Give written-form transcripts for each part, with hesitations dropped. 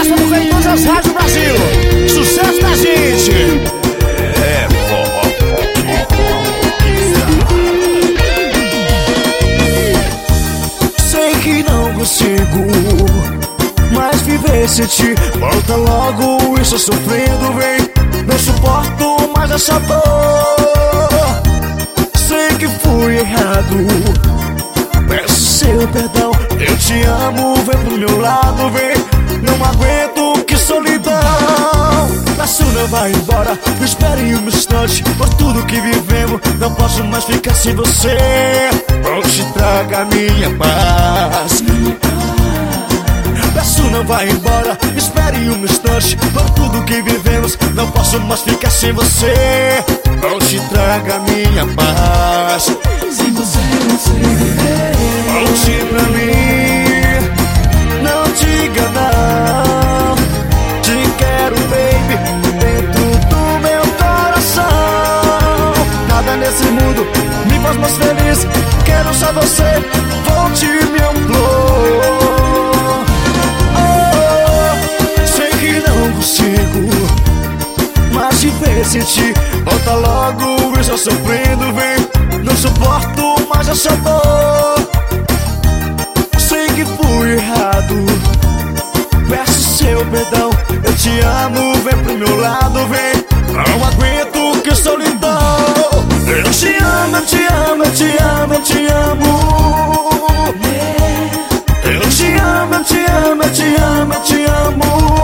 pra tocar em todas as rádios do Brasil. Sucesso da gente. É forró. Sei que não consigo mais viver sem ti. Volta logo, estou sofrendo, vem. Não suporto mais essa dor. Sei que fui errado, peço seu perdão. Eu te amo, vem pro meu lado, vem. Não aguento, que solidão. Peço, não vai embora, me espere um instante. Por tudo que vivemos, não posso mais ficar sem você. Volte, traga minha paz. Peço, não vai embora, espere um instante. Por tudo que vivemos, não posso mais ficar sem você. Volte, traga minha paz. Sem você não sei viver. Volte pra mim, não diga não. Te quero, baby, dentro do meu coração. Nada nesse mundo me faz mais feliz. Quero só você, volte, meu amor. Sei que não consigo mais te ver sem ti. Volta logo, eu estou sofrendo, vem. Não suporto mais essa dor. Sei que fui errado, peço seu perdão. Eu te amo, vem pro meu lado, vem. Não aguento, que solidão. Eu te amo, eu te amo, eu te amo, eu te amo. Eu te amo, eu te amo, eu te amo, eu te amo.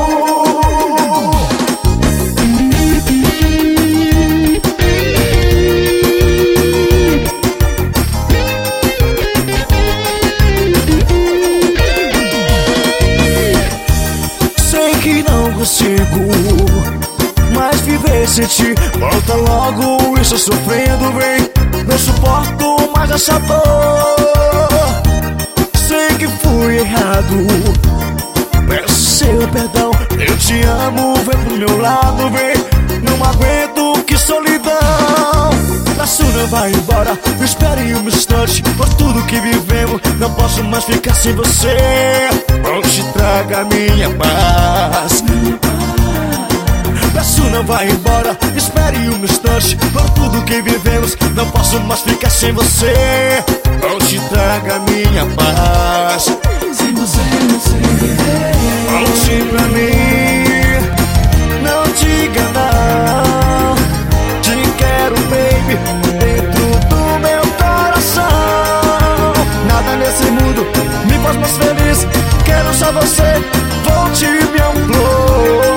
Consigo mais viver sem ti. Volta logo, estou sofrendo, vem. Não suporto mais essa dor. Sei que fui errado, peço seu perdão. Eu te amo, vem pro meu lado, vem. Não aguento, que solidão. Peço, não vai embora, me espere um instante. Por tudo que vivemos, não posso mais ficar sem você. Volte, traga minha paz. Peço, não vai embora, espere um instante. Por tudo que vivemos, não posso mais ficar sem você. Volte, traga minha paz. Sem você não sei viver. Volte pra mim, não diga não. Te quero, baby, dentro do meu coração. Nada nesse mundo me faz mais feliz. Quero só você, volte, me amor.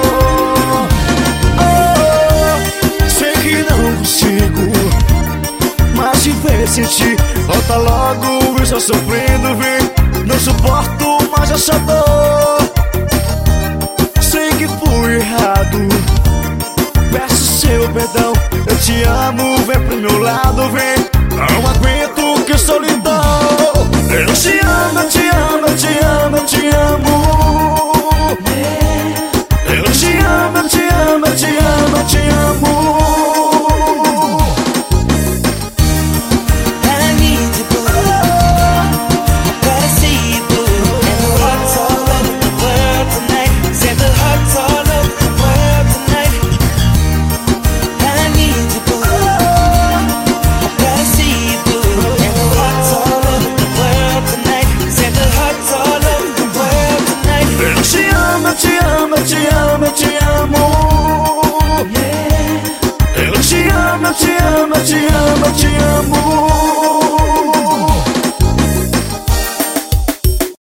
Sei que não consigo mais te ver sem ti. Volta logo, eu estou sofrendo, vem. Não suporto mais essa dor. Sei que fui errado, peço seu perdão. Eu te amo, vem pro meu lado, vem. Não aguento, que solidão. Eu te amo, eu te amo, eu te amo, eu te amo. Eu te amo, eu te amo, eu te amo, eu te amo. Eu te amo, eu te amo. Eu te amo, eu te amo, eu te amo, eu te amo.